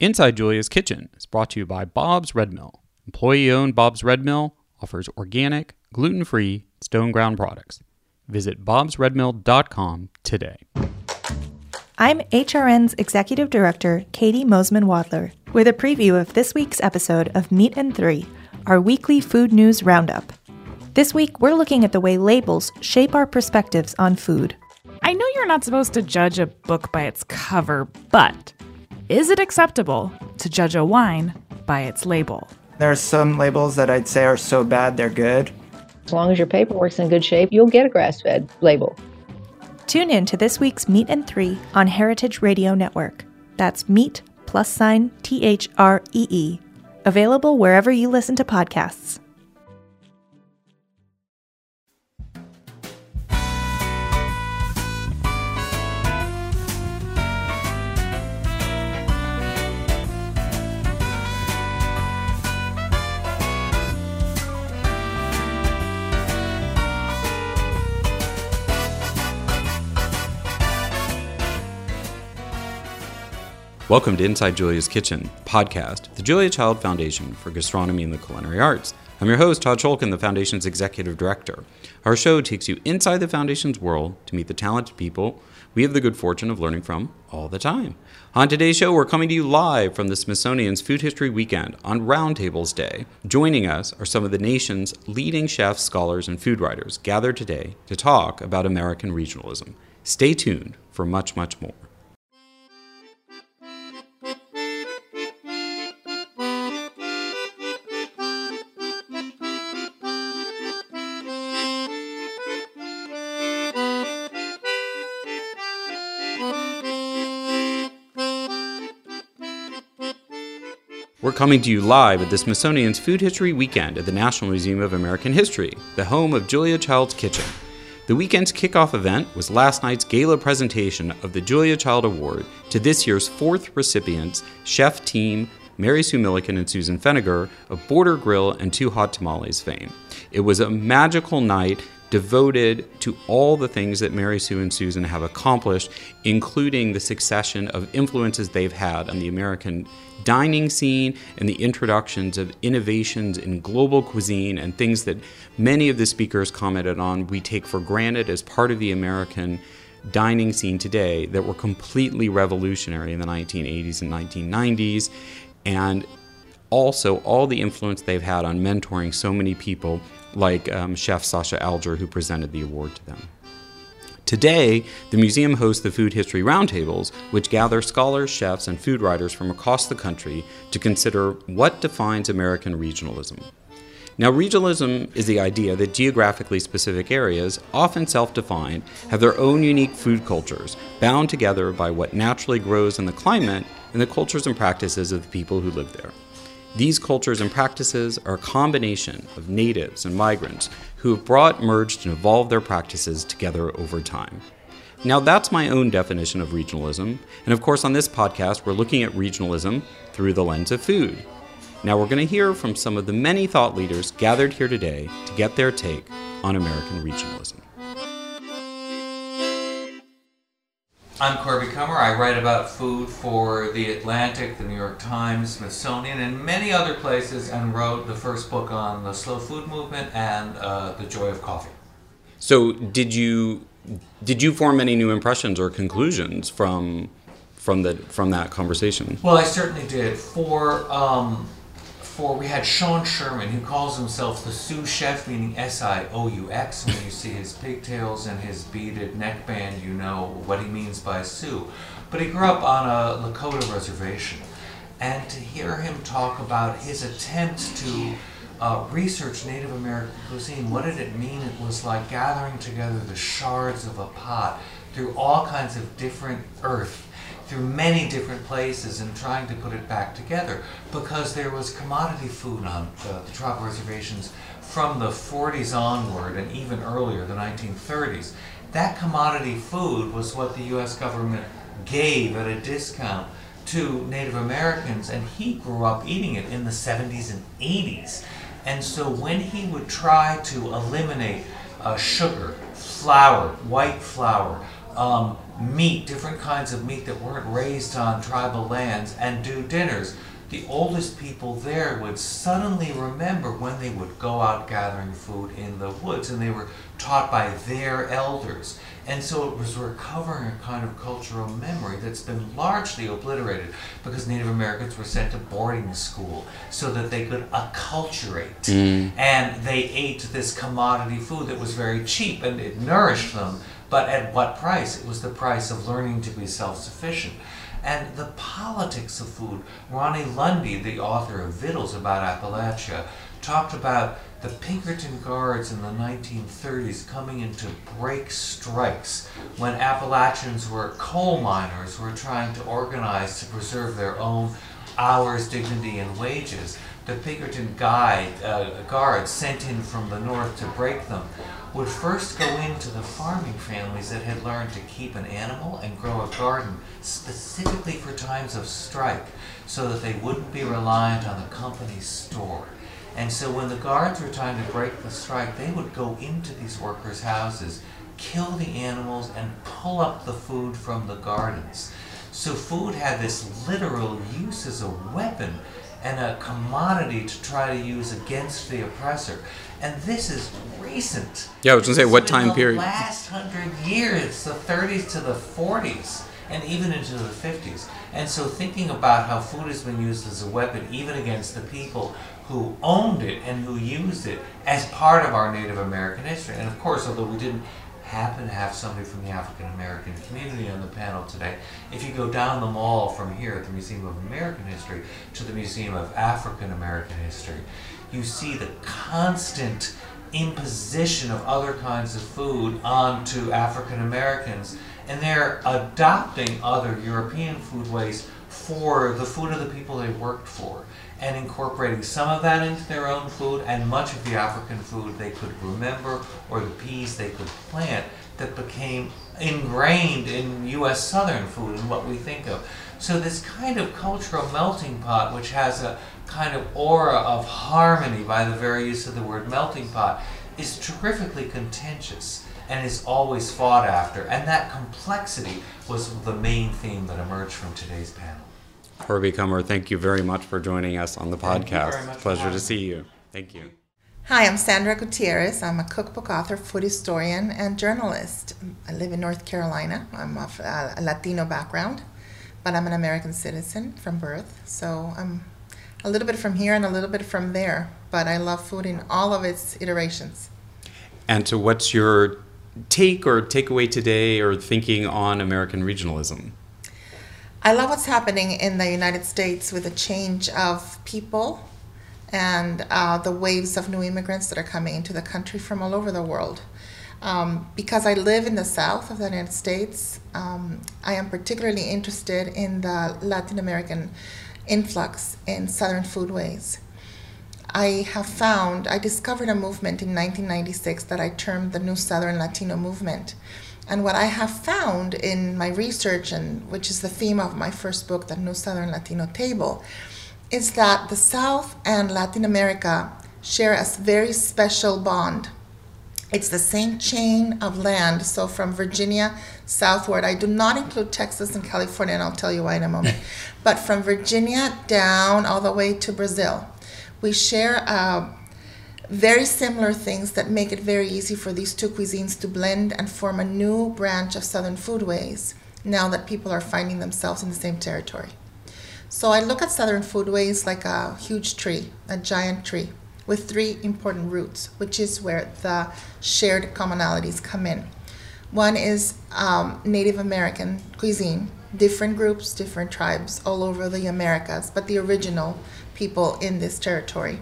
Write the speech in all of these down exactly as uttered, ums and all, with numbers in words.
Inside Julia's Kitchen is brought to you by Bob's Red Mill. Employee-owned Bob's Red Mill offers organic, gluten-free, stone-ground products. Visit bobs red mill dot com today. I'm H R N's Executive Director, Katie Mosman-Wadler, with a preview of this week's episode of Meat and Three, our weekly food news roundup. This week, we're looking at the way labels shape our perspectives on food. I know you're not supposed to judge a book by its cover, but is it acceptable to judge a wine by its label? There are some labels that I'd say are so bad they're good. As long as your paperwork's in good shape, you'll get a grass-fed label. Tune in to this week's Meat and Three on Heritage Radio Network. That's meat plus sign T H R E E. Available wherever you listen to podcasts. Welcome to Inside Julia's Kitchen, podcast, the Julia Child Foundation for Gastronomy and the Culinary Arts. I'm your host, Todd Shulkin, the Foundation's Executive Director. Our show takes you inside the Foundation's world to meet the talented people we have the good fortune of learning from all the time. On today's show, we're coming to you live from the Smithsonian's Food History Weekend on Roundtables Day. Joining us are some of the nation's leading chefs, scholars, and food writers gathered today to talk about American regionalism. Stay tuned for much, much more. We're coming to you live at the Smithsonian's Food History Weekend at the National Museum of American History, the home of Julia Child's Kitchen. The weekend's kickoff event was last night's gala presentation of the Julia Child Award to this year's fourth recipients, chef team Mary Sue Milliken and Susan Feniger of Border Grill and Two Hot Tamales fame. It was a magical night devoted to all the things that Mary Sue and Susan have accomplished, including the succession of influences they've had on the American dining scene and the introductions of innovations in global cuisine and things that many of the speakers commented on we take for granted as part of the American dining scene today that were completely revolutionary in the nineteen eighties and nineteen nineties, and also all the influence they've had on mentoring so many people like um, Chef Sasha Alger, who presented the award to them. Today, the museum hosts the Food History Roundtables, which gather scholars, chefs, and food writers from across the country to consider what defines American regionalism. Now, regionalism is the idea that geographically specific areas, often self-defined, have their own unique food cultures, bound together by what naturally grows in the climate and the cultures and practices of the people who live there. These cultures and practices are a combination of natives and migrants who have brought, merged, and evolved their practices together over time. Now, that's my own definition of regionalism, and of course on this podcast we're looking at regionalism through the lens of food. Now we're going to hear from some of the many thought leaders gathered here today to get their take on American regionalism. I'm Corby Kummer. I write about food for The Atlantic, The New York Times, Smithsonian, and many other places, and wrote the first book on the slow food movement and uh, the joy of coffee. So did you did you form any new impressions or conclusions from from the from that conversation? Well, I certainly did. For um, for we had Sean Sherman, who calls himself the sous chef, meaning S I O U X. When you see his pigtails and his beaded neckband, you know what he means by Sioux. But he grew up on a Lakota reservation, and to hear him talk about his attempts to uh, research Native American cuisine, what did it mean? It was like gathering together the shards of a pot through all kinds of different earth, through many different places, and trying to put it back together, because there was commodity food on the, the tribal reservations from the forties onward, and even earlier, the nineteen thirties. That commodity food was what the U S government gave at a discount to Native Americans, and he grew up eating it in the seventies and eighties. And so when he would try to eliminate uh, sugar, flour, white flour, um, meat, different kinds of meat that weren't raised on tribal lands, and do dinners. The oldest people there would suddenly remember when they would go out gathering food in the woods, and they were taught by their elders. And so it was recovering a kind of cultural memory that's been largely obliterated because Native Americans were sent to boarding school so that they could acculturate. Mm. And they ate this commodity food that was very cheap, and it nourished them, but at what price? It was the price of learning to be self-sufficient. And the politics of food. Ronnie Lundy, the author of Victuals About Appalachia, talked about the Pinkerton Guards in the nineteen thirties coming in to break strikes when Appalachians were coal miners who were trying to organize to preserve their own hours, dignity, and wages. The Pinkerton guide, uh, Guards sent in from the north to break them would first go into the farming families that had learned to keep an animal and grow a garden specifically for times of strike so that they wouldn't be reliant on the company's store. And so when the guards were trying to break the strike, they would go into these workers' houses, kill the animals, and pull up the food from the gardens. So food had this literal use as a weapon and a commodity to try to use against the oppressor. And this is recent. Yeah, I was going to say, what time period? The last hundred years, the thirties to the forties, and even into the fifties. And so thinking about how food has been used as a weapon, even against the people who owned it and who used it as part of our Native American history. And of course, although we didn't happen to have somebody from the African American community on the panel today, if you go down the mall from here at the Museum of American History to the Museum of African American History, you see the constant imposition of other kinds of food onto African Americans, and they're adopting other European foodways for the food of the people they worked for, and incorporating some of that into their own food, and much of the African food they could remember, or the peas they could plant, that became ingrained in U S Southern food and what we think of. So this kind of cultural melting pot, which has a kind of aura of harmony by the very use of the word melting pot, is terrifically contentious and is always fought after. And that complexity was the main theme that emerged from today's panel. Herbie Kummer, thank you very much for joining us on the Thank you podcast. very much for Pleasure having to see me. you. Thank you. Hi, I'm Sandra Gutierrez. I'm a cookbook author, food historian, and journalist. I live in North Carolina. I'm of a Latino background, but I'm an American citizen from birth. So I'm a little bit from here and a little bit from there, but I love food in all of its iterations. And so what's your take or takeaway today or thinking on American regionalism? I love what's happening in the United States with the change of people and uh, the waves of new immigrants that are coming into the country from all over the world. Um, because I live in the south of the United States, um, I am particularly interested in the Latin American influx in Southern foodways. I have found, I discovered a movement in nineteen ninety-six that I termed the New Southern Latino Movement. And what I have found in my research, and which is the theme of my first book, The New Southern Latino Table, is that the South and Latin America share a very special bond. It's the same chain of land, so from Virginia southward, I do not include Texas and California, and I'll tell you why in a moment, but from Virginia down all the way to Brazil, we share uh, very similar things that make it very easy for these two cuisines to blend and form a new branch of Southern foodways now that people are finding themselves in the same territory. So I look at Southern foodways like a huge tree, a giant tree, with three important roots, which is where the shared commonalities come in. One is um, Native American cuisine, different groups, different tribes all over the Americas, but the original people in this territory.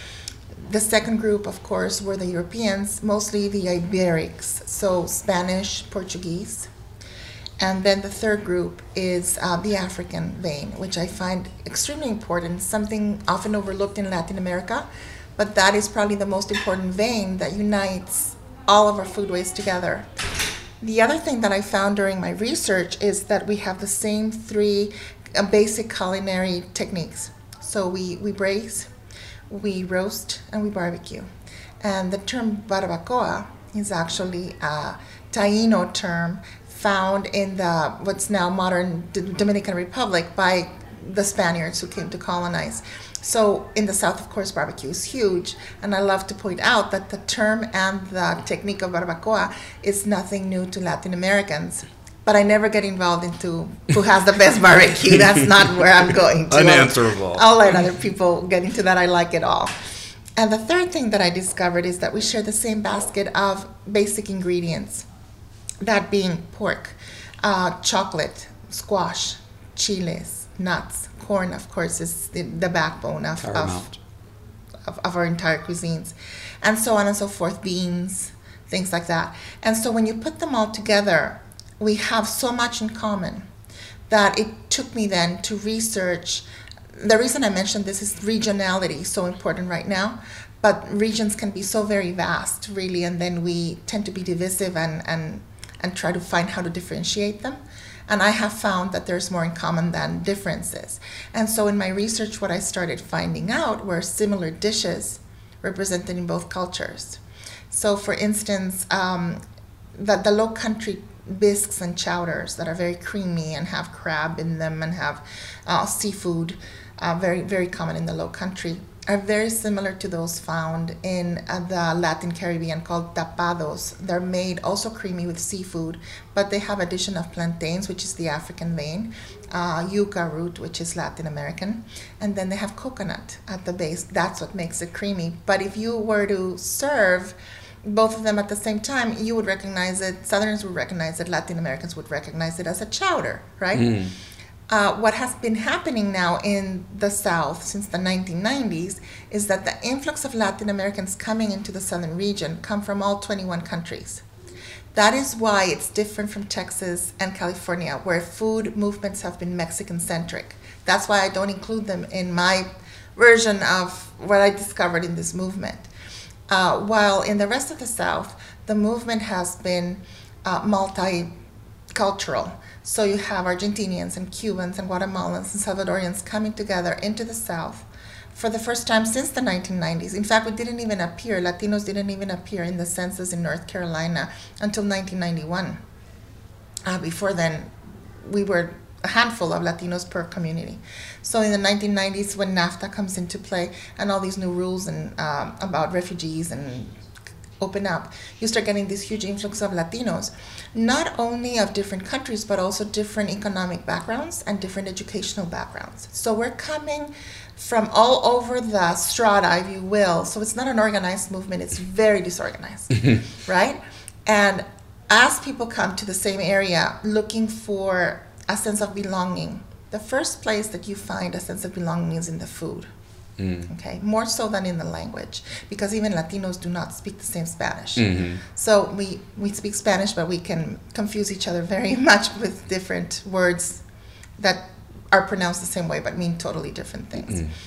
The second group, of course, were the Europeans, mostly the Iberics, so Spanish, Portuguese. And then the third group is uh, the African vein, which I find extremely important, something often overlooked in Latin America, but that is probably the most important vein that unites all of our foodways together. The other thing that I found during my research is that we have the same three uh, basic culinary techniques. So we, we braise, we roast, and we barbecue. And the term barbacoa is actually a Taino term found in the what's now modern D- Dominican Republic by the Spaniards who came to colonize. So in the South, of course, barbecue is huge. And I love to point out that the term and the technique of barbacoa is nothing new to Latin Americans. But I never get involved into who has the best barbecue. That's not where I'm going to. Unanswerable. I'll, I'll let other people get into that. I like it all. And the third thing that I discovered is that we share the same basket of basic ingredients, that being pork, uh, chocolate, squash, chiles, nuts, corn, of course, is the, the backbone of, of, of, of our entire cuisines, and so on and so forth, beans, things like that. And so when you put them all together, we have so much in common that it took me then to research. The reason I mentioned this is regionality, so important right now, but regions can be so very vast, really, and then we tend to be divisive and, and, and try to find how to differentiate them. And I have found that there's more in common than differences. And so in my research, what I started finding out were similar dishes represented in both cultures. So for instance, um, the, the low country bisques and chowders that are very creamy and have crab in them and have uh, seafood, uh, very, very common in the low country, are very similar to those found in uh, the Latin Caribbean called tapados. They're made also creamy with seafood, but they have addition of plantains, which is the African vein, uh, yuca root, which is Latin American, and then they have coconut at the base. That's what makes it creamy. But if you were to serve both of them at the same time, you would recognize it, Southerners would recognize it, Latin Americans would recognize it as a chowder, right? Mm. Uh, what has been happening now in the South since the nineteen nineties is that the influx of Latin Americans coming into the Southern region come from all twenty-one countries. That is why it's different from Texas and California, where food movements have been Mexican-centric. That's why I don't include them in my version of what I discovered in this movement. Uh, while in the rest of the South, the movement has been uh, multicultural. So you have Argentinians and Cubans and Guatemalans and Salvadorians coming together into the South for the first time since the nineteen nineties. In fact, we didn't even appear, Latinos didn't even appear in the census in North Carolina until nineteen ninety-one. Uh, before then, we were a handful of Latinos per community. So in the nineteen nineties, when NAFTA comes into play and all these new rules and um, about refugees and open up, you start getting this huge influx of Latinos, not only of different countries, but also different economic backgrounds and different educational backgrounds. So we're coming from all over the strata, if you will. So it's not an organized movement, it's very disorganized, right? And as people come to the same area looking for a sense of belonging, the first place that you find a sense of belonging is in the food. Mm. Okay, more so than in the language, because even Latinos do not speak the same Spanish. Mm-hmm. So we, we speak Spanish, but we can confuse each other very much with different words that are pronounced the same way but mean totally different things. Mm.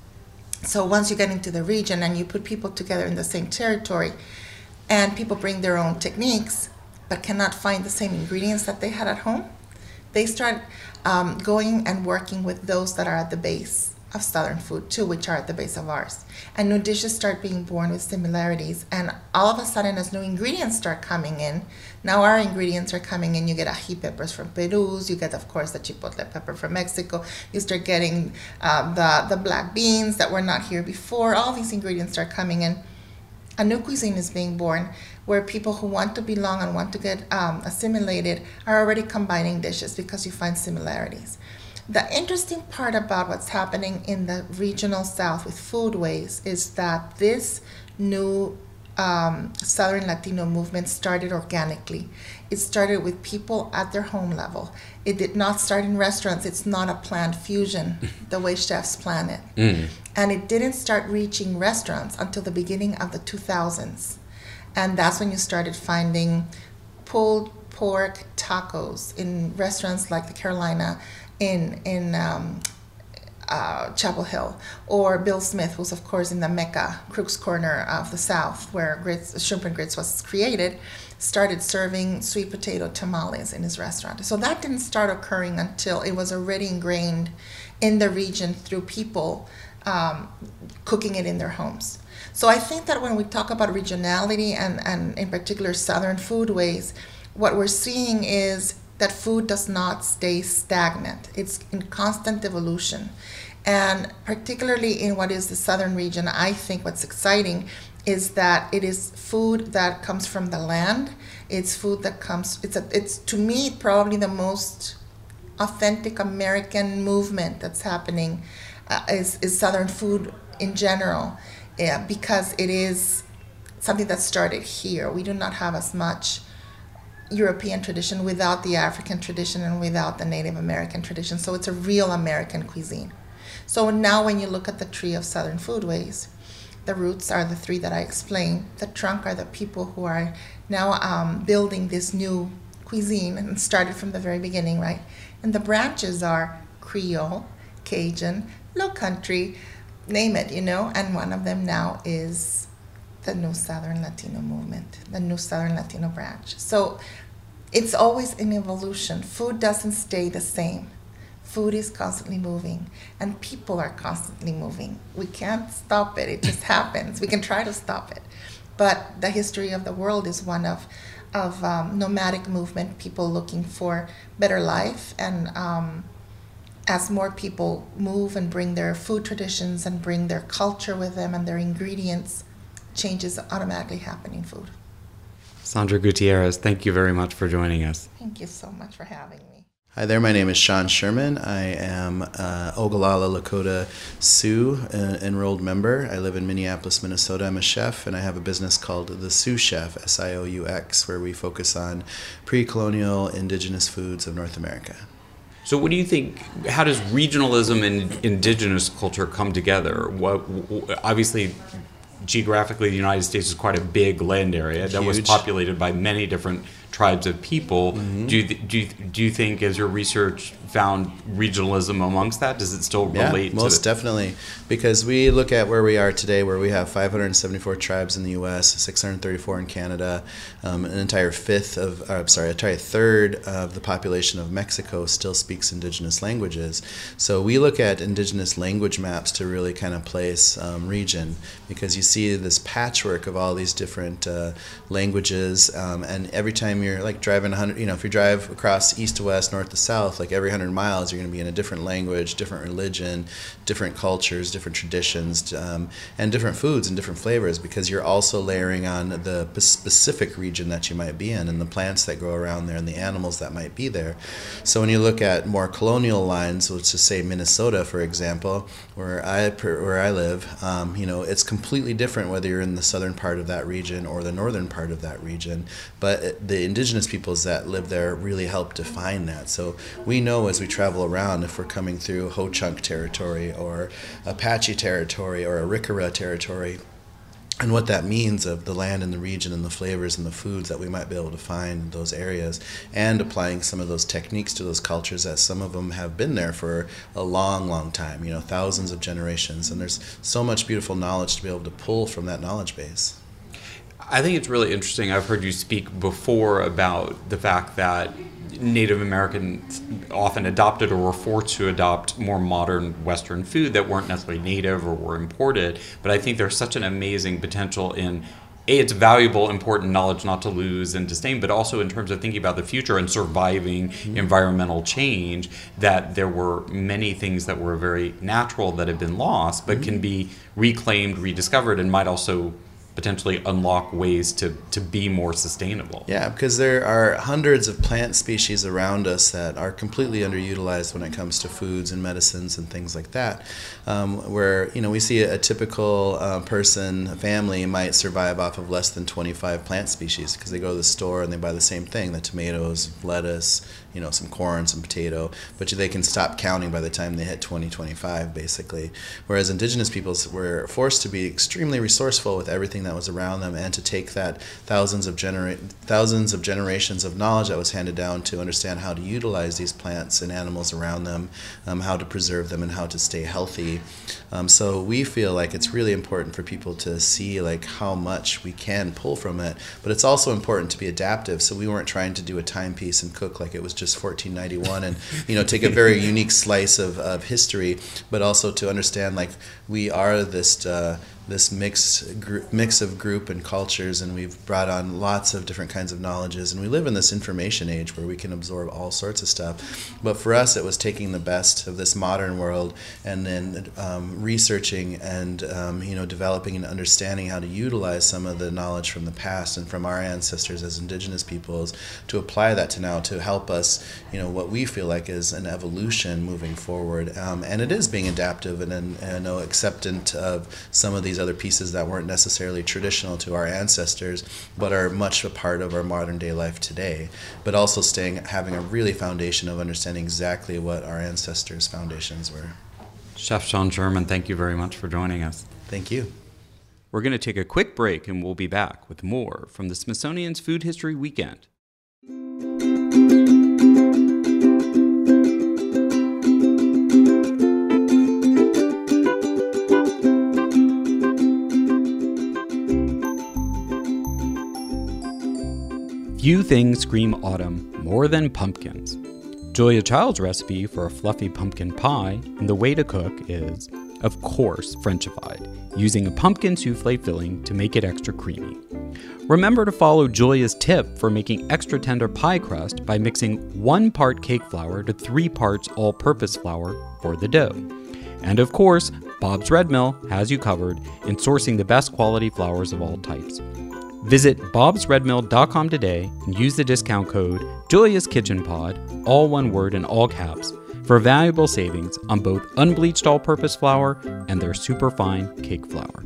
So once you get into the region and you put people together in the same territory, and people bring their own techniques but cannot find the same ingredients that they had at home, they start um, going and working with those that are at the base of Southern food too, which are at the base of ours. And new dishes start being born with similarities. And all of a sudden, as new ingredients start coming in, now our ingredients are coming in. You get ají peppers from Peru, you get, of course, the chipotle pepper from Mexico. You start getting uh, the, the black beans that were not here before. All these ingredients start coming in. A new cuisine is being born where people who want to belong and want to get um, assimilated are already combining dishes because you find similarities. The interesting part about what's happening in the regional South with foodways is that this new um, Southern Latino movement started organically. It started with people at their home level. It did not start in restaurants. It's not a planned fusion the way chefs plan it. Mm. And it didn't start reaching restaurants until the beginning of the two thousands. And that's when you started finding pulled pork tacos in restaurants like the Carolina, in in um, uh, Chapel Hill, or Bill Smith, who's of course in the Mecca, Crook's Corner of the South, where grits, shrimp and grits was created, started serving sweet potato tamales in his restaurant. So that didn't start occurring until it was already ingrained in the region through people um, cooking it in their homes. So I think that when we talk about regionality and, and in particular Southern foodways, what we're seeing is that food does not stay stagnant. It's in constant evolution. And particularly in what is the southern region, I think what's exciting is that it is food that comes from the land. It's food that comes, it's, a, it's to me, probably the most authentic American movement that's happening uh, is, is Southern food in general, yeah, because it is something that started here. We do not have as much European tradition without the African tradition and without the Native American tradition. So it's a real American cuisine. So now when you look at the tree of Southern foodways, the roots are the three that I explained. The trunk are the people who are now um, building this new cuisine and started from the very beginning, right? And the branches are Creole, Cajun, Low Country, name it, you know? And one of them now is the New Southern Latino movement, the New Southern Latino branch. So it's always an evolution. Food doesn't stay the same. Food is constantly moving, and people are constantly moving. We can't stop it. It just happens. We can try to stop it. But the history of the world is one of, of um, nomadic movement, people looking for better life. And um, as more people move and bring their food traditions and bring their culture with them and their ingredients, changes automatically happen in food. Sandra Gutierrez, thank you very much for joining us. Thank you so much for having me. Hi there, my name is Sean Sherman. I am uh, Oglala Lakota Sioux uh, enrolled member. I live in Minneapolis, Minnesota. I'm a chef, and I have a business called The Sioux Chef, S I O U X, where we focus on pre-colonial indigenous foods of North America. So what do you think, how does regionalism and indigenous culture come together? What, obviously, geographically, the United States is quite a big land area that was Huge. populated by many different tribes of people. Mm-hmm. Do you, do you, do you think, as your research found regionalism amongst that? Does it still relate? Yeah, most to the- definitely. Because we look at where we are today, where we have five hundred seventy-four tribes in the U S, six hundred thirty-four in Canada, um, an entire fifth of, uh, sorry, an entire third of the population of Mexico still speaks indigenous languages. So we look at indigenous language maps to really kind of place um, region, because you see this patchwork of all these different uh, languages, um, and every time you're like driving one hundred, you know, if you drive across east to west, north to south, like every one hundred miles, you're going to be in a different language, different religion, different cultures, different traditions, um, and different foods and different flavors, because you're also layering on the specific region that you might be in and the plants that grow around there and the animals that might be there. So when you look at more colonial lines, let's just say Minnesota, for example, where I where I live, um, you know, it's completely different whether you're in the southern part of that region or the northern part of that region. But the indigenous peoples that live there really help define that. So we know as we travel around, if we're coming through Ho-Chunk territory or Apache territory or Arikara territory, and what that means of the land and the region and the flavors and the foods that we might be able to find in those areas, and applying some of those techniques to those cultures, that some of them have been there for a long, long time, you know, thousands of generations. And there's so much beautiful knowledge to be able to pull from that knowledge base. I think it's really interesting. I've heard you speak before about the fact that Native Americans often adopted or were forced to adopt more modern Western food that weren't necessarily native or were imported. But I think there's such an amazing potential in, A, it's valuable, important knowledge not to lose and disdain, but also in terms of thinking about the future and surviving mm-hmm. environmental change, that there were many things that were very natural that have been lost, but mm-hmm. can be reclaimed, rediscovered, and might also potentially unlock ways to, to be more sustainable. Yeah, because there are hundreds of plant species around us that are completely underutilized when it comes to foods and medicines and things like that. Um, where, you know, we see a, a typical uh, person, a family might survive off of less than twenty-five plant species because they go to the store and they buy the same thing, the tomatoes, lettuce, you know, some corn, some potato, but they can stop counting by the time they hit twenty, twenty-five, basically. Whereas indigenous peoples were forced to be extremely resourceful with everything that was around them, and to take that thousands of genera- thousands of generations of knowledge that was handed down to understand how to utilize these plants and animals around them, um, how to preserve them, and how to stay healthy. Um, so we feel like it's really important for people to see like how much we can pull from it, but it's also important to be adaptive. So we weren't trying to do a timepiece and cook like it was just fourteen ninety-one and, you know, take a very unique slice of, of history, but also to understand like we are this uh, this mix gr- mix of group and cultures, and we've brought on lots of different kinds of knowledges, and we live in this information age where we can absorb all sorts of stuff. But for us, it was taking the best of this modern world and then um, researching and um, you know developing and understanding how to utilize some of the knowledge from the past and from our ancestors as indigenous peoples to apply that to now to help us, you know, what we feel like is an evolution moving forward. Um, and it is being adaptive and, and, and you know, acceptant of some of these other pieces that weren't necessarily traditional to our ancestors, but are much a part of our modern day life today. But also staying, having a really foundation of understanding exactly what our ancestors' foundations were. Chef Sean Sherman, thank you very much for joining us. Thank you. We're going to take a quick break and we'll be back with more from the Smithsonian's Food History Weekend. Few things scream autumn more than pumpkins. Julia Child's recipe for a fluffy pumpkin pie and the way to cook is, of course, Frenchified, using a pumpkin souffle filling to make it extra creamy. Remember to follow Julia's tip for making extra tender pie crust by mixing one part cake flour to three parts all-purpose flour for the dough. And of course, Bob's Red Mill has you covered in sourcing the best quality flours of all types. Visit bobs red mill dot com today and use the discount code Julia's Kitchen Pod, all one word in all caps, for valuable savings on both unbleached all-purpose flour and their superfine cake flour.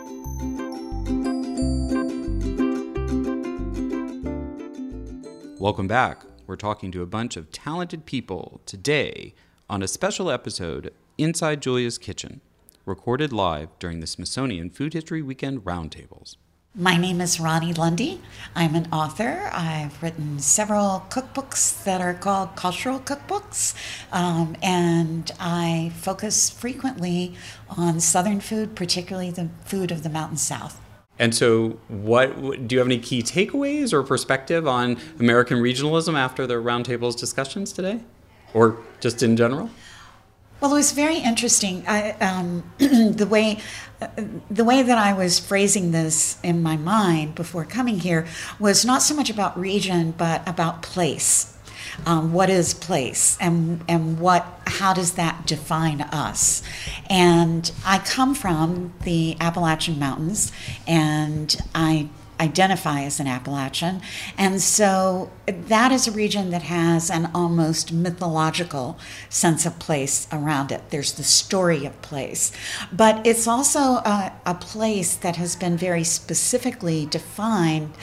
Welcome back. We're talking to a bunch of talented people today on a special episode Inside Julia's Kitchen, recorded live during the Smithsonian Food History Weekend Roundtables. My name is Ronnie Lundy. I'm an author. I've written several cookbooks that are called cultural cookbooks, um, and I focus frequently on Southern food, particularly the food of the Mountain South. And so what do you have any key takeaways or perspective on American regionalism after the Roundtables discussions today? Or just in general? Well, it was very interesting. I, um, the way uh, the way that I was phrasing this in my mind before coming here was not so much about region, but about place. Um, what is place, and and what? How does that define us? And I come from the Appalachian Mountains, and I identify as an Appalachian, and so that is a region that has an almost mythological sense of place around it. There's the story of place, but it's also a, a place that has been very specifically defined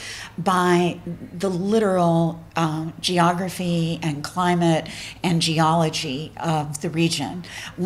by the literal uh, geography and climate and geology of the region.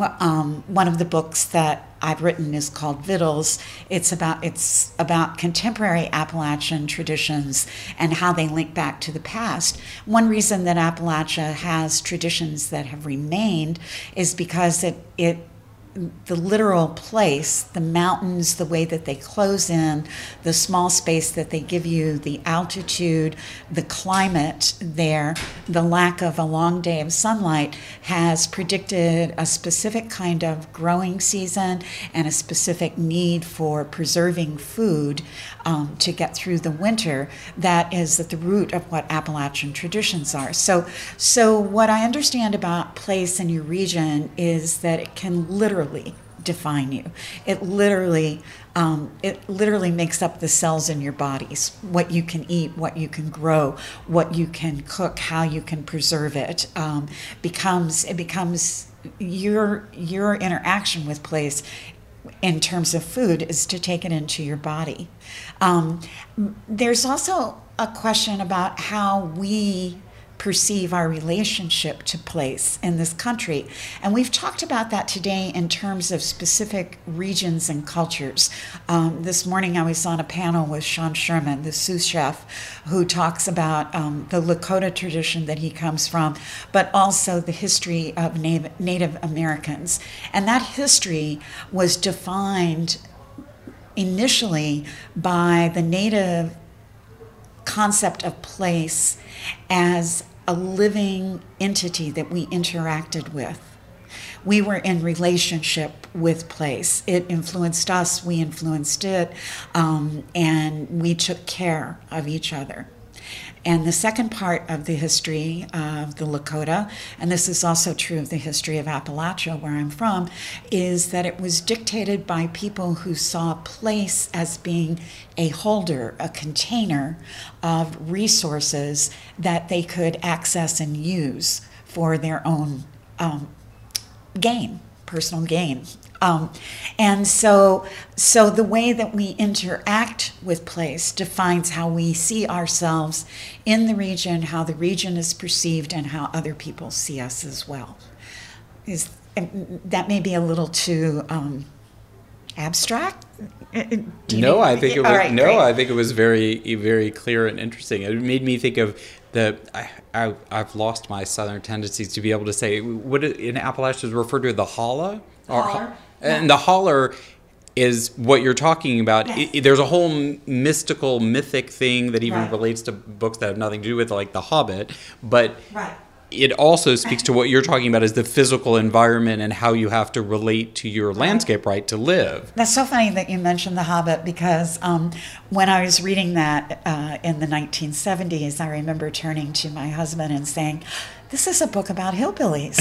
Um, one of the books that I've written is called Vittles. It's about it's about contemporary Appalachian traditions and how they link back to the past. One reason that Appalachia has traditions that have remained is because it it the literal place, the mountains, the way that they close in, the small space that they give you, the altitude, the climate there, the lack of a long day of sunlight has predicted a specific kind of growing season and a specific need for preserving food um, to get through the winter. That is at the root of what Appalachian traditions are. So, so what I understand about place in your region is that it can literally define you. It literally, um, it literally makes up the cells in your bodies. What you can eat, what you can grow, what you can cook, how you can preserve it um, becomes it becomes your your interaction with place in terms of food is to take it into your body. Um, there's also a question about how we perceive our relationship to place in this country. And we've talked about that today in terms of specific regions and cultures. Um, this morning I was on a panel with Sean Sherman, the sous chef, who talks about um, the Lakota tradition that he comes from, but also the history of Native, Native Americans. And that history was defined initially by the Native concept of place as a living entity that we interacted with. we were in relationship with place. It influenced us, we influenced it, um, and we took care of each other. And the second part of the history of the Lakota, and this is also true of the history of Appalachia, where I'm from, is that it was dictated by people who saw place as being a holder, a container of resources that they could access and use for their own um, gain, personal gain. Um, and so, so the way that we interact with place defines how we see ourselves in the region, how the region is perceived, and how other people see us as well. Is that may be a little too um, abstract? Do no, need, I think it was right, no, great. I think it was very, very clear and interesting. It made me think of the. I, I I've lost my Southern tendencies to be able to say what in Appalachia is referred to as the holla. Holler. And the holler is what you're talking about. Yes. It, there's a whole mystical, mythic thing that even Right. relates to books that have nothing to do with, like, The Hobbit. But Right. it also speaks to what you're talking about as the physical environment and how you have to relate to your landscape, right, to live. That's so funny that you mentioned The Hobbit, because um, when I was reading that uh, in the nineteen seventies, I remember turning to my husband and saying, this is a book about hillbillies.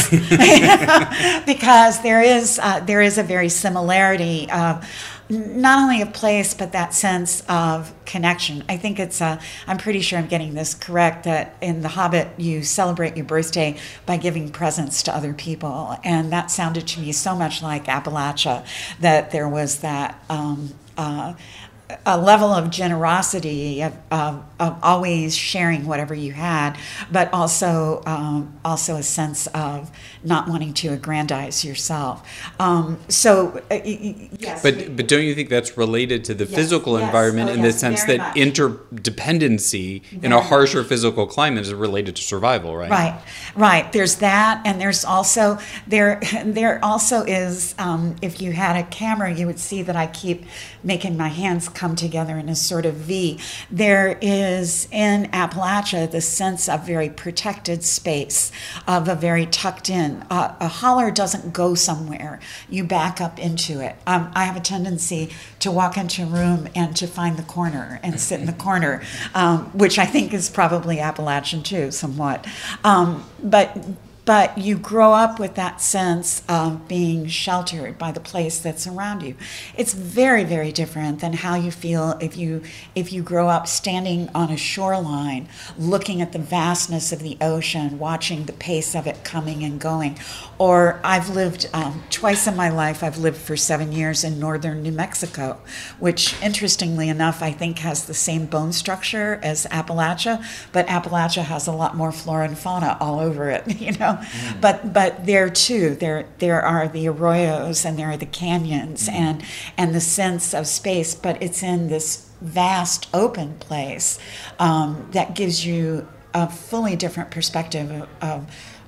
Because there is uh, there is a very similarity of not only of place, but that sense of connection. I think it's, uh, I'm pretty sure I'm getting this correct, that in The Hobbit, you celebrate your birthday by giving presents to other people. And that sounded to me so much like Appalachia, that there was that um, uh, a level of generosity, of, of, of always sharing whatever you had, but also um, also a sense of not wanting to aggrandize yourself. Um, so, uh, yes. But but don't you think that's related to the Yes, physical yes, environment oh, in yes, the sense very that much. interdependency in Very a much. harsher physical climate is related to survival, right? Right, right. There's that, and there's also there. There also is. Um, if you had a camera, you would see that I keep making my hands come together in a sort of V. There is in Appalachia the sense of very protected space, of a very tucked in. Uh, a holler doesn't go somewhere. You back up into it. Um, I have a tendency to walk into a room and to find the corner and sit in the corner, um, which I think is probably Appalachian too, somewhat. Um, but but you grow up with that sense of being sheltered by the place that's around you. It's very, very different than how you feel if you if you grow up standing on a shoreline, looking at the vastness of the ocean, watching the pace of it coming and going. Or I've lived um, twice in my life, I've lived for seven years in northern New Mexico, which interestingly enough, I think has the same bone structure as Appalachia, but Appalachia has a lot more flora and fauna all over it, you know. Mm. But but there too, there there are the arroyos and there are the canyons mm. and and the sense of space, but it's in this vast open place um, that gives you a fully different perspective of, of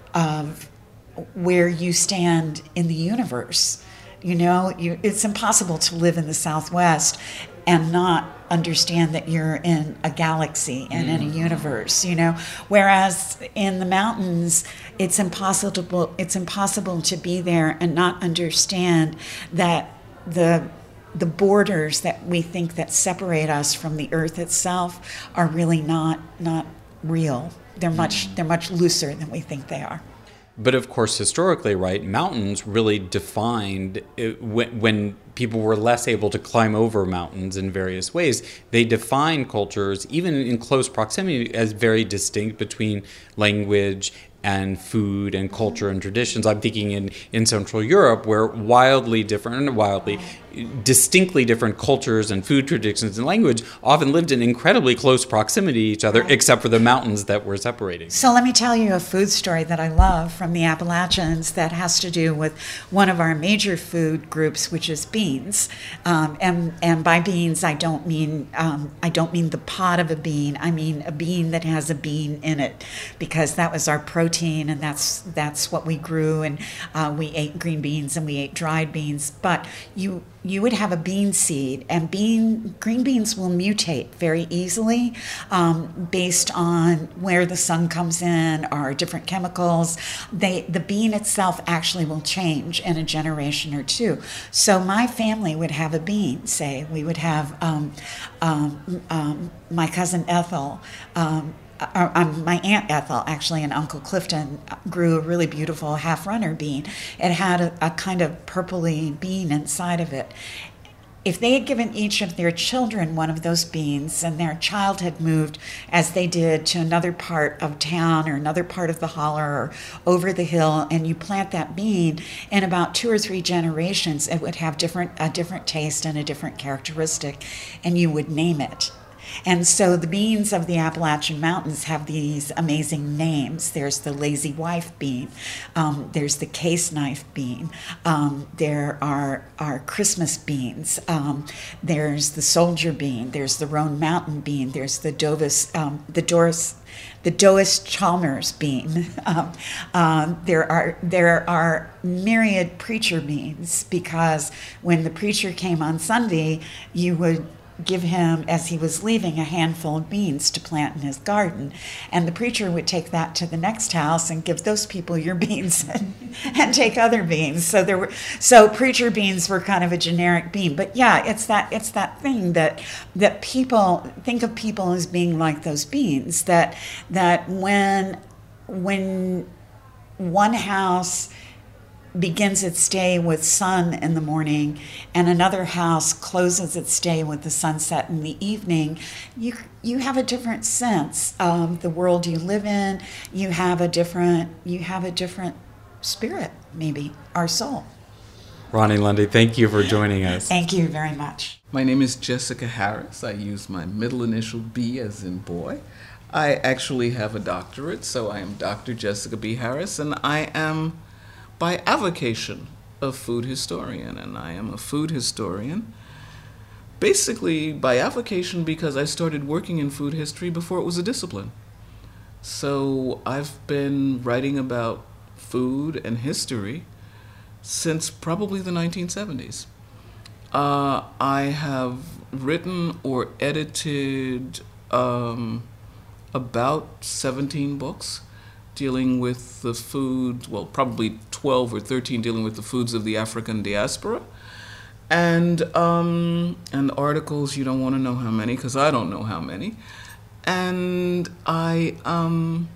of where you stand in the universe. You know, you, it's impossible to live in the Southwest and not understand that you're in a galaxy and in a universe, you know. Whereas in the mountains, it's impossible it's impossible to be there and not understand that the the borders that we think that separate us from the earth itself are really not not real. They're much they're much looser than we think they are. But of course, historically, right, mountains really defined it, when, when people were less able to climb over mountains in various ways. They defined cultures, even in close proximity, as very distinct between language and food and culture and traditions. I'm thinking in, in Central Europe, where wildly different, wildly, distinctly different cultures and food traditions and language often lived in incredibly close proximity to each other, right, except for the mountains that were separating. So let me tell you a food story that I love from the Appalachians that has to do with one of our major food groups, which is bean. beans, um, and and by beans I don't mean um, I don't mean the pod of a bean. I mean a bean that has a bean in it, because that was our protein, and that's that's what we grew, and uh, we ate green beans and we ate dried beans. But you you would have a bean seed, and bean green beans will mutate very easily um, based on where the sun comes in or different chemicals. They the bean itself actually will change in a generation or two. So my family would have a bean, say we would have um, um, um, my cousin Ethel, um, uh, um, my Aunt Ethel actually, and Uncle Clifton grew a really beautiful half-runner bean. It had a, a kind of purpley bean inside of it. If they had given each of their children one of those beans, and their child had moved, as they did, to another part of town or another part of the holler or over the hill, and you plant that bean, in about two or three generations, it would have different a different taste and a different characteristic, and you would name it. And so the beans of the Appalachian Mountains have these amazing names. There's the lazy wife bean. Um, there's the case knife bean. Um, there are, are Christmas beans. Um, there's the soldier bean. There's the Roan Mountain bean. There's the Dovis, um, the Doris, the Dois Chalmers bean. Um, um, there are there are myriad preacher beans, because when the preacher came on Sunday, you would give him, as he was leaving, a handful of beans to plant in his garden, and the preacher would take that to the next house and give those people your beans and, and take other beans. So there were so preacher beans were kind of a generic bean. But yeah, it's that it's that thing that that people think of people as being like those beans, that that when when one house begins its day with sun in the morning, and another house closes its day with the sunset in the evening, you you have a different sense of the world you live in. You have a different you have a different spirit, maybe, our soul. Ronnie Lundy, thank you for joining us. Thank you very much. My name is Jessica Harris. I use my middle initial B as in boy. I actually have a doctorate, so I am Doctor Jessica B. Harris, and I am by avocation a food historian, and I am a food historian basically by avocation because I started working in food history before it was a discipline. So I've been writing about food and history since probably the nineteen seventies. Uh, I have written or edited um, about seventeen books dealing with the food, well, probably twelve or thirteen dealing with the foods of the African diaspora, and um, and articles, you don't want to know how many, because I don't know how many. And I um,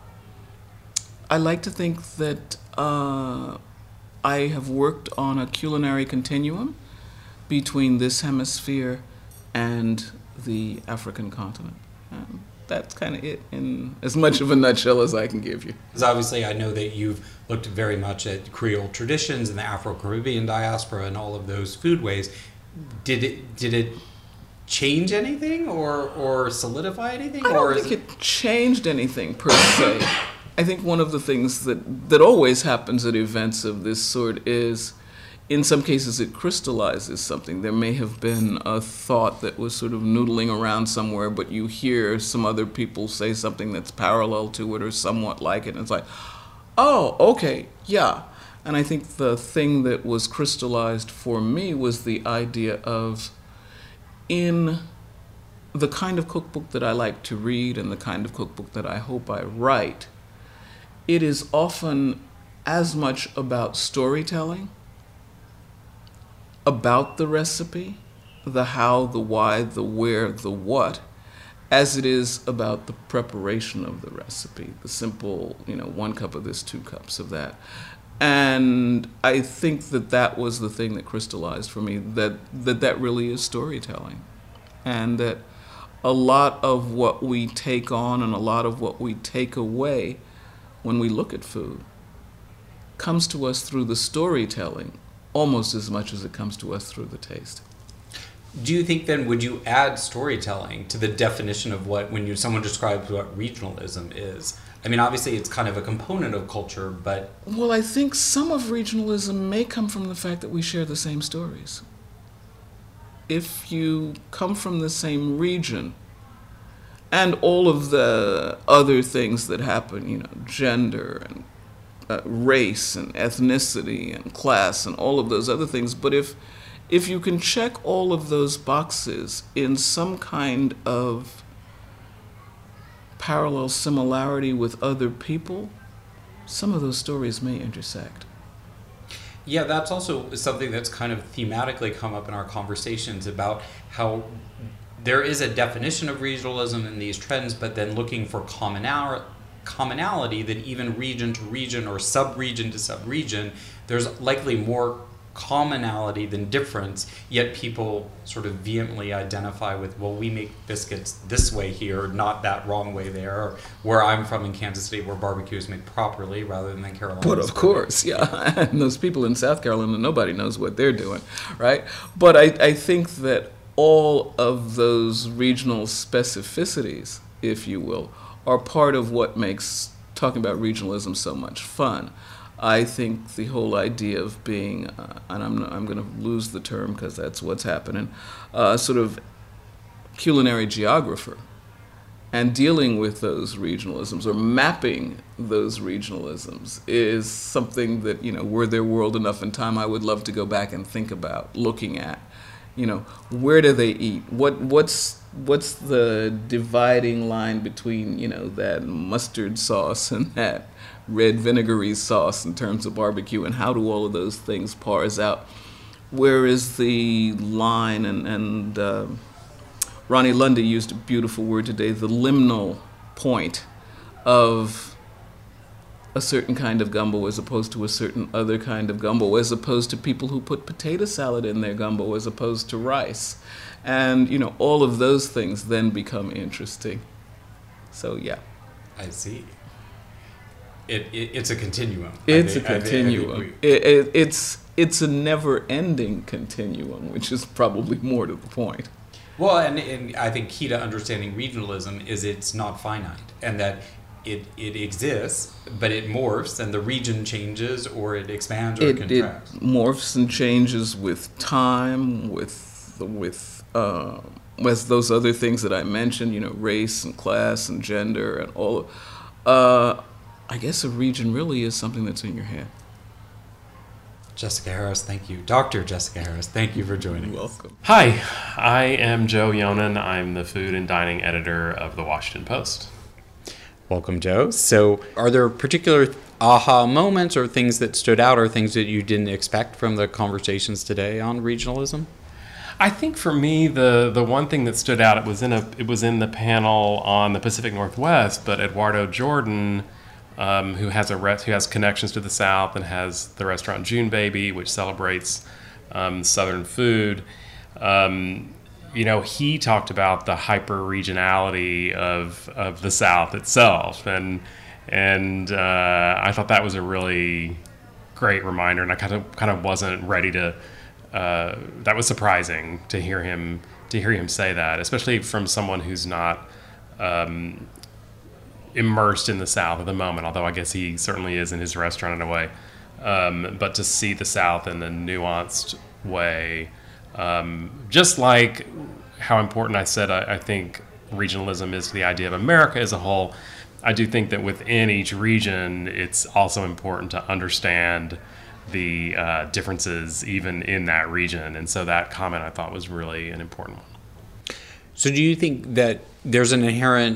I like to think that uh, I have worked on a culinary continuum between this hemisphere and the African continent. Um, That's kind of it in as much of a nutshell as I can give you. Because obviously I know that you've looked very much at Creole traditions and the Afro-Caribbean diaspora and all of those foodways. Did it did it change anything or, or solidify anything? I don't or think is it... it changed anything per se. I think one of the things that, that always happens at events of this sort is, in some cases, it crystallizes something. There may have been a thought that was sort of noodling around somewhere, but you hear some other people say something that's parallel to it or somewhat like it, and it's like, oh, okay, yeah. And I think the thing that was crystallized for me was the idea of, in the kind of cookbook that I like to read and the kind of cookbook that I hope I write, it is often as much about storytelling, about the recipe, the how, the why, the where, the what, as it is about the preparation of the recipe, the simple, you know, one cup of this, two cups of that. And I think that that was the thing that crystallized for me, that that, that really is storytelling. And that a lot of what we take on and a lot of what we take away when we look at food comes to us through the storytelling almost as much as it comes to us through the taste. Do you think then, would you add storytelling to the definition of what, when you someone describes what regionalism is? I mean, obviously it's kind of a component of culture, but... Well, I think some of regionalism may come from the fact that we share the same stories. if you come from the same region, and all of the other things that happen, you know, gender and uh, race and ethnicity and class and all of those other things. But if if you can check all of those boxes in some kind of parallel similarity with other people, some of those stories may intersect. Yeah, that's also something that's kind of thematically come up in our conversations about how there is a definition of regionalism in these trends, but then looking for commonality, commonality that even region to region or sub-region to sub-region, there's likely more commonality than difference, yet people sort of vehemently identify with, well, we make biscuits this way here, not that wrong way there, or where I'm from in Kansas City, where barbecue is made properly rather than Carolina. But of course, yeah, and those people in South Carolina, nobody knows what they're doing, right? But I, I think that all of those regional specificities, if you will, are part of what makes talking about regionalism so much fun. I think the whole idea of being, uh, and I'm, I'm going to lose the term because that's what's happening, uh, sort of culinary geographer, and dealing with those regionalisms or mapping those regionalisms is something that, you know, were there world enough in time, I would love to go back and think about looking at. You know, where do they eat? What what's what's the dividing line between, you know, that mustard sauce and that red vinegary sauce in terms of barbecue, and how do all of those things parse out? Where is the line? And and uh, Ronnie Lundy used a beautiful word today, the liminal point of a certain kind of gumbo as opposed to a certain other kind of gumbo, as opposed to people who put potato salad in their gumbo as opposed to rice. And, you know, all of those things then become interesting. So, yeah. I see. It, it It's a continuum. It's think, a continuum. I think, I think we... it, it, it's, it's a never-ending continuum, which is probably more to the point. Well, and, and I think key to understanding regionalism is it's not finite, and that It it exists, but it morphs, and the region changes, or it expands, or it, it contracts. It morphs and changes with time, with with uh, with those other things that I mentioned. You know, race and class and gender and all. Of, uh, I guess a region really is something that's in your head. Jessica Harris, thank you. Doctor Jessica Harris, thank you for joining You're us. welcome. Hi, I am Joe Yonan. I'm the food and dining editor of the Washington Post. Welcome, Joe. So are there particular aha moments or things that stood out or things that you didn't expect from the conversations today on regionalism? I think for me, the, the one thing that stood out, it was in a it was in the panel on the Pacific Northwest, but Eduardo Jordan, um, who has a re- who has connections to the South and has the restaurant June Baby, which celebrates um, Southern food. Um, You know, he talked about the hyper-regionality of of the South itself, and and uh, I thought that was a really great reminder, and I kind of kind of wasn't ready to. Uh, that was surprising to hear him to hear him say that, especially from someone who's not um, immersed in the South at the moment. Although I guess he certainly is in his restaurant in a way, um, but to see the South in a nuanced way. Um, just like how important I said I, I think regionalism is to the idea of America as a whole, I do think that within each region, it's also important to understand the uh, differences even in that region. And so that comment I thought was really an important one. So do you think that there's an inherent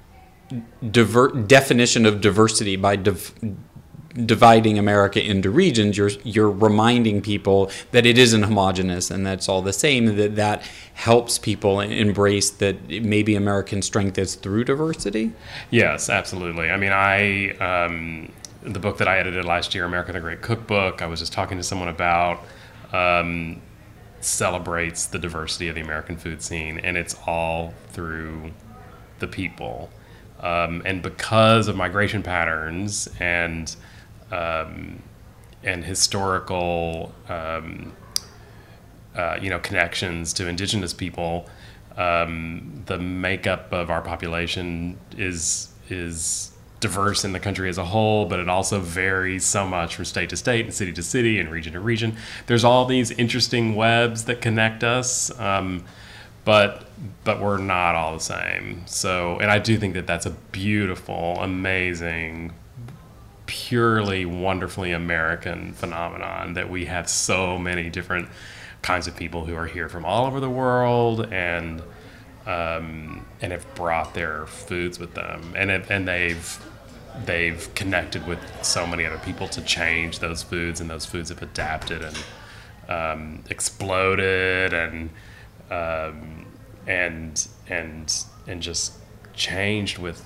diver- definition of diversity by div- dividing America into regions? You're you're reminding people that it isn't homogenous and that's all the same, and that that helps people embrace that maybe American strength is through diversity? Yes, absolutely. I mean, I um, the book that I edited last year, America the Great Cookbook, I was just talking to someone about, um, celebrates the diversity of the American food scene, and it's all through the people. Um, and because of migration patterns and Um, and historical, um, uh, you know, connections to indigenous people, um, the makeup of our population is is diverse in the country as a whole, but it also varies so much from state to state and city to city and region to region. There's all these interesting webs that connect us, um, but but we're not all the same. So, and I do think that that's a beautiful, amazing, purely wonderfully American phenomenon, that we have so many different kinds of people who are here from all over the world and um, and have brought their foods with them, and have, and they've they've connected with so many other people to change those foods, and those foods have adapted and um, exploded and um, and and and just changed with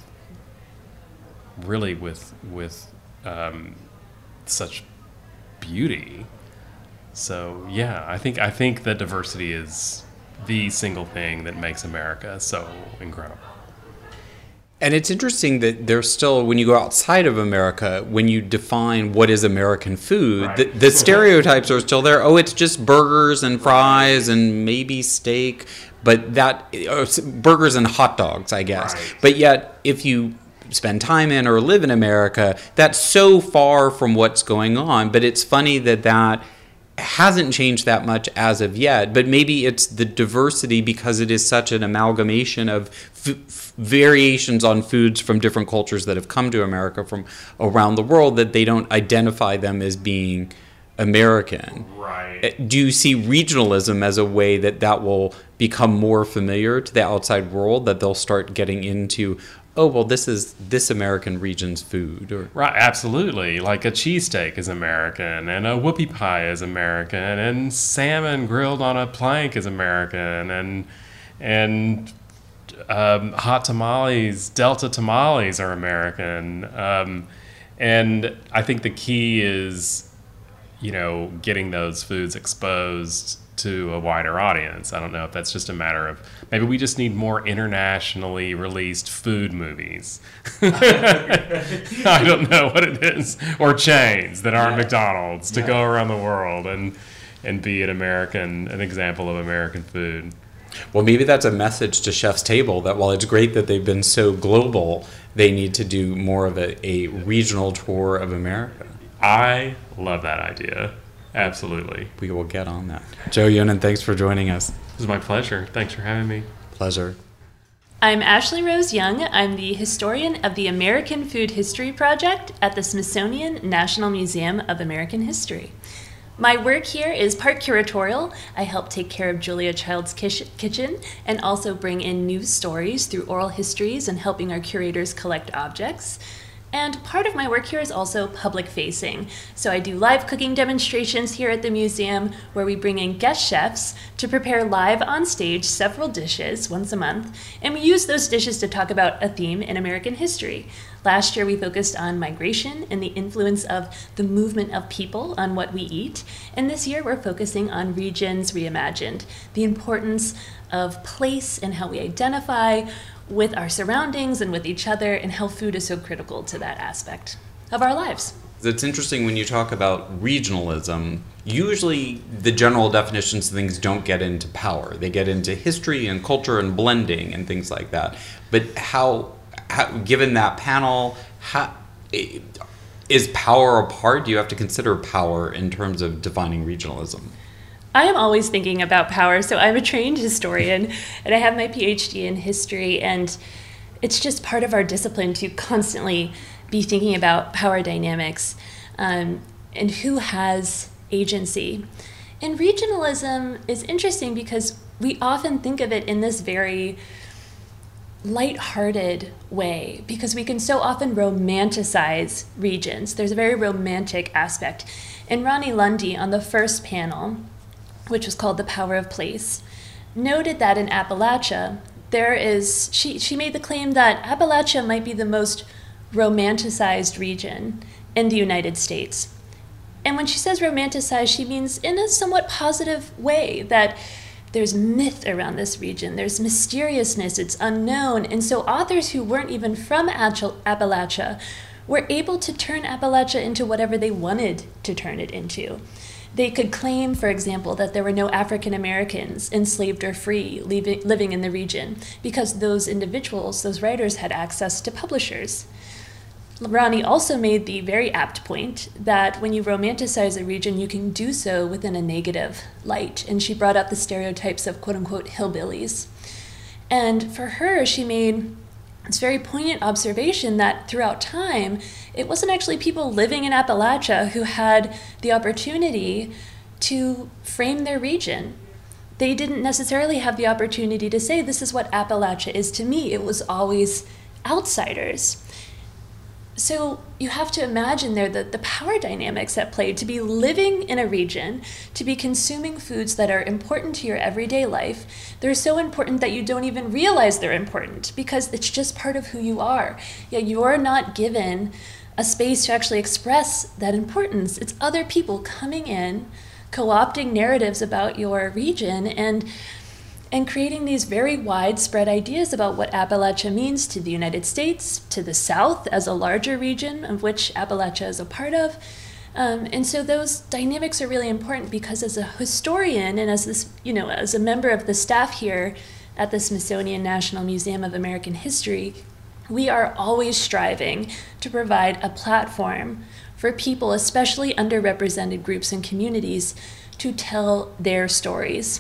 really with with um, such beauty. So yeah, I think I think that diversity is the single thing that makes America so incredible. And it's interesting that there's still, when you go outside of America, when you define what is American food, right. the, the stereotypes are still there. Oh, it's just burgers and fries right. and maybe steak, but that uh, burgers and hot dogs, I guess. Right. But yet, if you spend time in or live in America, that's so far from what's going on. But it's funny that that hasn't changed that much as of yet, but maybe it's the diversity, because it is such an amalgamation of f- variations on foods from different cultures that have come to America from around the world, that they don't identify them as being American. Right. Do you see regionalism as a way that that will become more familiar to the outside world, that they'll start getting into, oh, well, this is this American region's food? Or right, absolutely. Like a cheesesteak is American, and a whoopie pie is American, and salmon grilled on a plank is American, and and um, hot tamales, Delta tamales are American. Um, and I think the key is, you know, getting those foods exposed to a wider audience. I don't know if that's just a matter of, maybe we just need more internationally released food movies. I don't know what it is. Or chains that aren't yeah. McDonald's to yeah. go around the world and and be an American, an example of American food. Well, maybe that's a message to Chef's Table, that while it's great that they've been so global, they need to do more of a, a regional tour of America. I love that idea. Absolutely. We will get on that. Joe Yonan, thanks for joining us. It was my pleasure. Thanks for having me. Pleasure. I'm Ashley Rose Young. I'm the historian of the American Food History Project at the Smithsonian National Museum of American History. My work here is part curatorial. I help take care of Julia Child's Kitchen and also bring in news stories through oral histories and helping our curators collect objects. And part of my work here is also public-facing. So I do live cooking demonstrations here at the museum, where we bring in guest chefs to prepare live on stage several dishes once a month, and we use those dishes to talk about a theme in American history. Last year we focused on migration and the influence of the movement of people on what we eat, and this year we're focusing on regions reimagined, the importance of place and how we identify with our surroundings and with each other, and how food is so critical to that aspect of our lives. It's interesting when you talk about regionalism, usually the general definitions of things don't get into power. They get into history and culture and blending and things like that. But how, how given that panel, how, is power a part? Do you have to consider power in terms of defining regionalism? I am always thinking about power. So I'm a trained historian, and I have my P H D in history, and it's just part of our discipline to constantly be thinking about power dynamics um, and who has agency. And regionalism is interesting because we often think of it in this very lighthearted way, because we can so often romanticize regions. There's a very romantic aspect. And Ronnie Lundy, on the first panel, which was called The Power of Place, noted that in Appalachia, there is, she, she made the claim that Appalachia might be the most romanticized region in the United States. And when she says romanticized, she means in a somewhat positive way, that there's myth around this region, there's mysteriousness, it's unknown. And so authors who weren't even from Appalachia were able to turn Appalachia into whatever they wanted to turn it into. They could claim, for example, that there were no African Americans, enslaved or free, living in the region, because those individuals, those writers, had access to publishers. Ronnie also made the very apt point that when you romanticize a region, you can do so within a negative light. And she brought up the stereotypes of quote-unquote hillbillies. And for her, she made this very poignant observation that throughout time, it wasn't actually people living in Appalachia who had the opportunity to frame their region. They didn't necessarily have the opportunity to say, this is what Appalachia is to me. It was always outsiders. So you have to imagine there the, the power dynamics at play to be living in a region, to be consuming foods that are important to your everyday life. They're so important that you don't even realize they're important because it's just part of who you are. Yet you're not given a space to actually express that importance. It's other people coming in, co-opting narratives about your region and and creating these very widespread ideas about what Appalachia means to the United States, to the South as a larger region of which Appalachia is a part of. Um, and so those dynamics are really important because as a historian and as this, you know, as a member of the staff here at the Smithsonian National Museum of American History, we are always striving to provide a platform for people, especially underrepresented groups and communities, to tell their stories.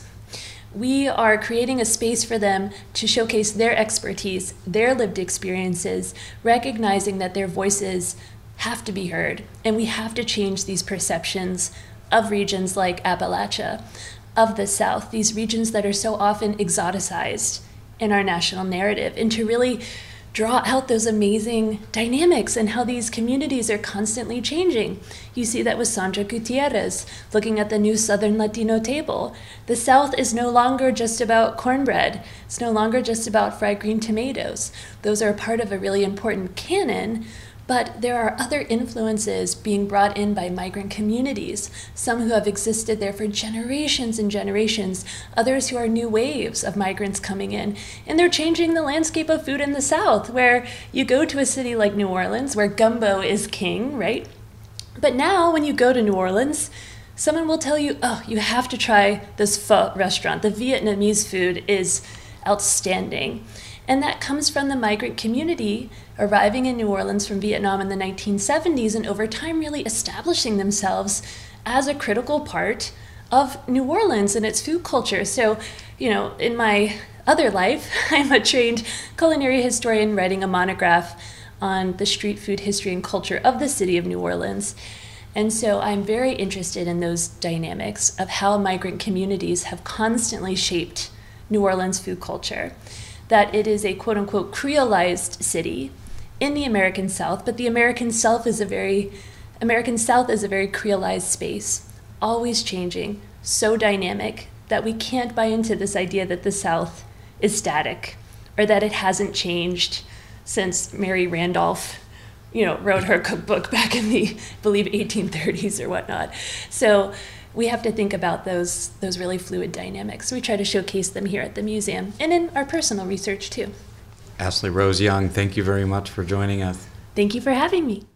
We are creating a space for them to showcase their expertise, their lived experiences, recognizing that their voices have to be heard, and we have to change these perceptions of regions like Appalachia, of the South, these regions that are so often exoticized in our national narrative, and to really draw out those amazing dynamics and how these communities are constantly changing. You see that with Sandra Gutierrez, looking at the new Southern Latino table. The South is no longer just about cornbread. It's no longer just about fried green tomatoes. Those are part of a really important canon, but there are other influences being brought in by migrant communities, some who have existed there for generations and generations, others who are new waves of migrants coming in. And they're changing the landscape of food in the South, where you go to a city like New Orleans, where gumbo is king, right? But now when you go to New Orleans, someone will tell you, oh, you have to try this pho restaurant. The Vietnamese food is outstanding. And that comes from the migrant community arriving in New Orleans from Vietnam in the nineteen seventies and over time really establishing themselves as a critical part of New Orleans and its food culture. So, you know, in my other life, I'm a trained culinary historian writing a monograph on the street food history and culture of the city of New Orleans. And so I'm very interested in those dynamics of how migrant communities have constantly shaped New Orleans food culture. That it is a quote-unquote creolized city in the American South, but the American South is a very American South is a very creolized space, always changing, so dynamic that we can't buy into this idea that the South is static or that it hasn't changed since Mary Randolph, you know, wrote her cookbook back in the, I believe, eighteen thirties or whatnot. So we have to think about those those really fluid dynamics. We try to showcase them here at the museum and in our personal research too. Ashley Rose Young, thank you very much for joining us. Thank you for having me.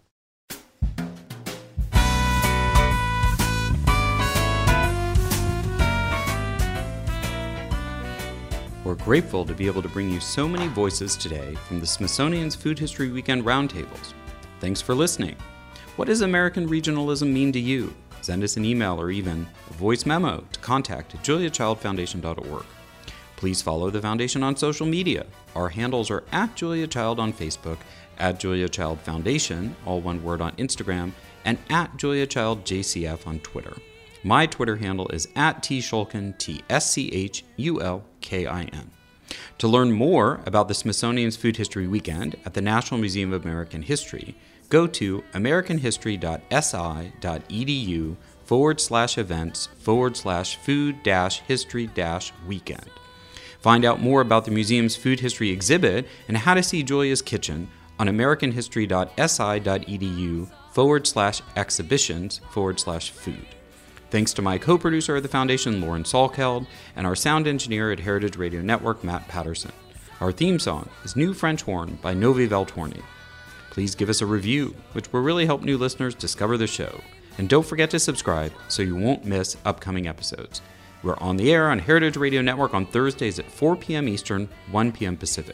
We're grateful to be able to bring you so many voices today from the Smithsonian's Food History Weekend Roundtables. Thanks for listening. What does American regionalism mean to you? Send us an email or even a voice memo to contact at julia child foundation dot org. Please follow the Foundation on social media. Our handles are at Julia Child on Facebook, at Julia Child Foundation, all one word on Instagram, and at Julia Child J C F on Twitter. My Twitter handle is at T Schulkin, T S C H U L K I N. To learn more about the Smithsonian's Food History Weekend at the National Museum of American History, go to americanhistory.si.edu forward slash events forward slash food dash history dash weekend. Find out more about the museum's food history exhibit and how to see Julia's Kitchen on americanhistory.si.edu forward slash exhibitions forward slash food. Thanks to my co-producer of the Foundation, Lauren Salkeld, and our sound engineer at Heritage Radio Network, Matt Patterson. Our theme song is New French Horn by Novi Valtorni. Please give us a review, which will really help new listeners discover the show. And don't forget to subscribe so you won't miss upcoming episodes. We're on the air on Heritage Radio Network on Thursdays at four p.m. Eastern, one p.m. Pacific.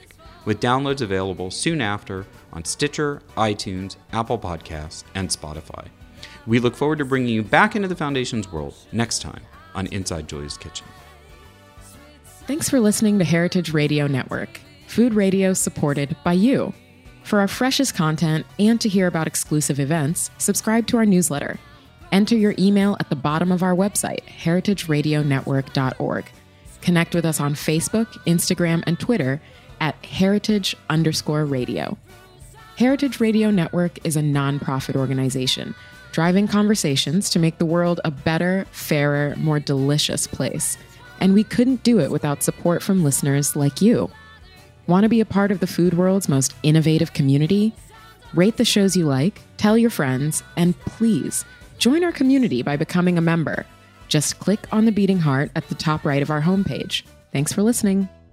with downloads available soon after on Stitcher, iTunes, Apple Podcasts, and Spotify. We look forward to bringing you back into the Foundation's world next time on Inside Julia's Kitchen. Thanks for listening to Heritage Radio Network, food radio supported by you. For our freshest content and to hear about exclusive events, subscribe to our newsletter. Enter your email at the bottom of our website, heritage radio network dot org. Connect with us on Facebook, Instagram, and Twitter at heritage underscore radio. Heritage Radio Network is a nonprofit organization driving conversations to make the world a better, fairer, more delicious place. And we couldn't do it without support from listeners like you. Want to be a part of the food world's most innovative community? Rate the shows you like, tell your friends, and please join our community by becoming a member. Just click on the beating heart at the top right of our homepage. Thanks for listening.